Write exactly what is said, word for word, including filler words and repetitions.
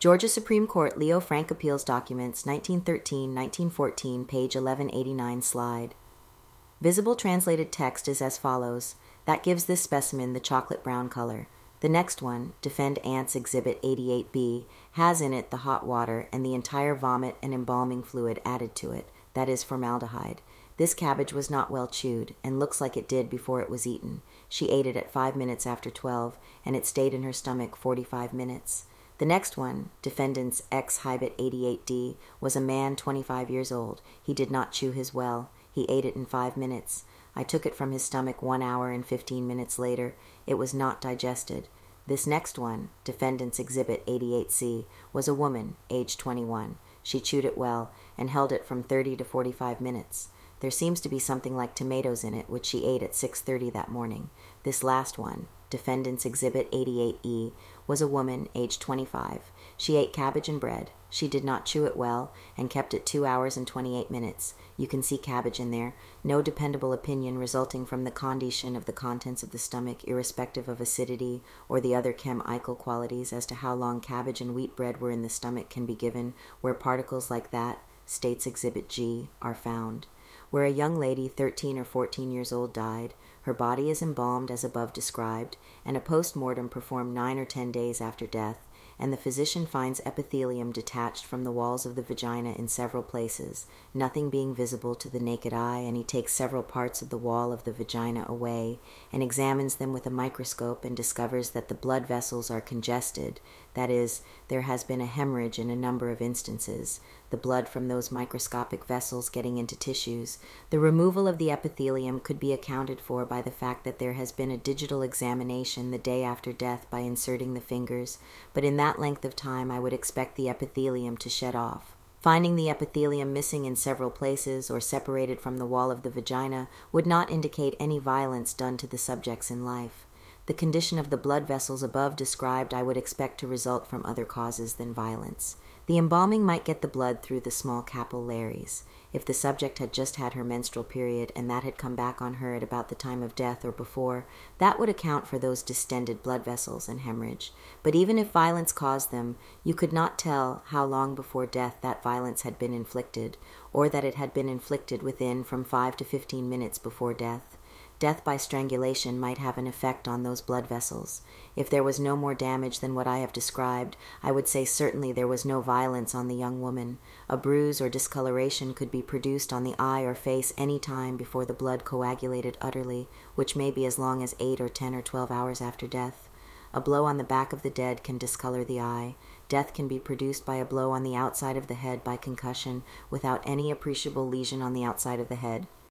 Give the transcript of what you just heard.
Georgia Supreme Court Leo Frank Appeals Documents, nineteen thirteen to nineteen fourteen, page eleven eighty-nine, slide. Visible translated text is as follows. That gives this specimen the chocolate brown color. The next one, Defend Ants Exhibit eighty-eight B, has in it the hot water and the entire vomit and embalming fluid added to it, that is formaldehyde. This cabbage was not well chewed, and looks like it did before it was eaten. She ate it at five minutes after twelve, and it stayed in her stomach forty-five minutes. The next one, Defendant's Exhibit eighty-eight D, was a man twenty-five years old. He did not chew his well. He ate it in five minutes. I took it from his stomach one hour and fifteen minutes later. It was not digested. This next one, Defendant's Exhibit eighty-eight C, was a woman, age twenty-one. She chewed it well, and held it from thirty to forty-five minutes. There seems to be something like tomatoes in it, which she ate at six thirty that morning. This last one, Defendant's Exhibit eighty-eight E, was a woman, age twenty-five. She ate cabbage and bread. She did not chew it well, and kept it two hours and twenty-eight minutes. You can see cabbage in there. No dependable opinion resulting from the condition of the contents of the stomach, irrespective of acidity or the other chemical qualities as to how long cabbage and wheat bread were in the stomach can be given, where particles like that, States Exhibit G, are found. Where a young lady thirteen or fourteen years old died, her body is embalmed as above described, and a post-mortem performed nine or ten days after death, and the physician finds epithelium detached from the walls of the vagina in several places, nothing being visible to the naked eye, and he takes several parts of the wall of the vagina away, and examines them with a microscope and discovers that the blood vessels are congested, that is, there has been a hemorrhage in a number of instances, the blood from those microscopic vessels getting into tissues. The removal of the epithelium could be accounted for by the fact that there has been a digital examination the day after death by inserting the fingers, but in that length of time I would expect the epithelium to shed off. Finding the epithelium missing in several places or separated from the wall of the vagina would not indicate any violence done to the subjects in life. The condition of the blood vessels above described I would expect to result from other causes than violence. The embalming might get the blood through the small capillaries. If the subject had just had her menstrual period and that had come back on her at about the time of death or before, that would account for those distended blood vessels and hemorrhage. But even if violence caused them, you could not tell how long before death that violence had been inflicted, or that it had been inflicted within from five to fifteen minutes before death. Death by strangulation might have an effect on those blood vessels. If there was no more damage than what I have described, I would say certainly there was no violence on the young woman. A bruise or discoloration could be produced on the eye or face any time before the blood coagulated utterly, which may be as long as eight or ten or twelve hours after death. A blow on the back of the dead can discolor the eye. Death can be produced by a blow on the outside of the head by concussion without any appreciable lesion on the outside of the head.